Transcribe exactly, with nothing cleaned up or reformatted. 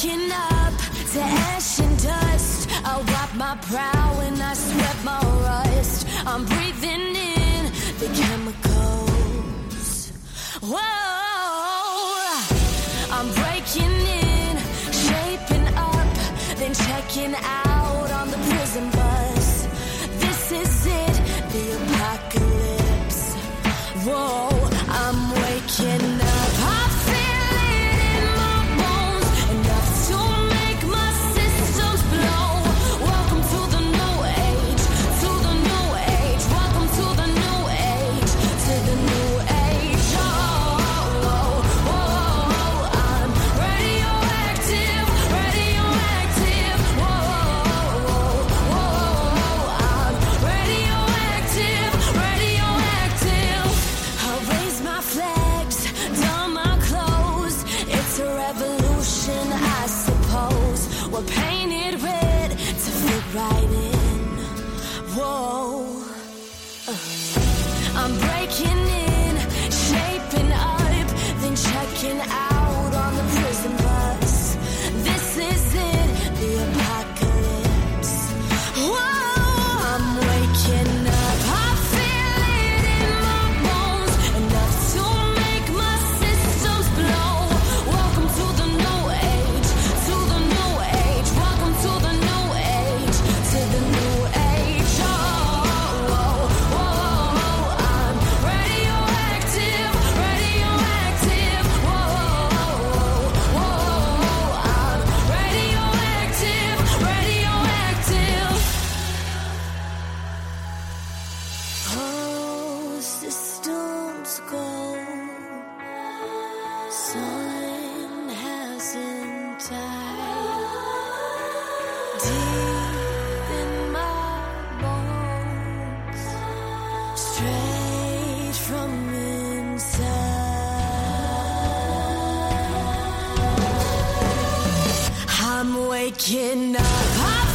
waking up to ash and dust. I wipe my brow and I sweat my rust. I'm breathing in the chemicals. Whoa, I'm breaking in, shaping up, then checking out on the prison bus. This is it, the apocalypse. Whoa, I'm waking up. I feel it in my bones, enough to make my systems blow. Welcome to the new age, to the new age. Welcome to the new age, to the new age. Oh, oh, oh, oh, I'm radioactive, radioactive. Whoa, whoa, whoa, I'm radioactive, radioactive. I'll raise my flags, don my clothes. It's a revolution, I suppose. We're painted red to fit right in. Whoa, I'm breaking in, shaping up, then checking out on the prison bus. This is it, the apocalypse. Whoa, I'm waking up. I feel it in my bones, enough to make my systems blow. Welcome to the new age, to the new age. Welcome to the new age, to the new age. Oh, whoa, whoa, I'm radioactive, radioactive. Whoa, whoa, I'm radioactive, radioactive. Oh, systems go. Sun hasn't died. Deep in my bones, straight from inside. I'm waking up. I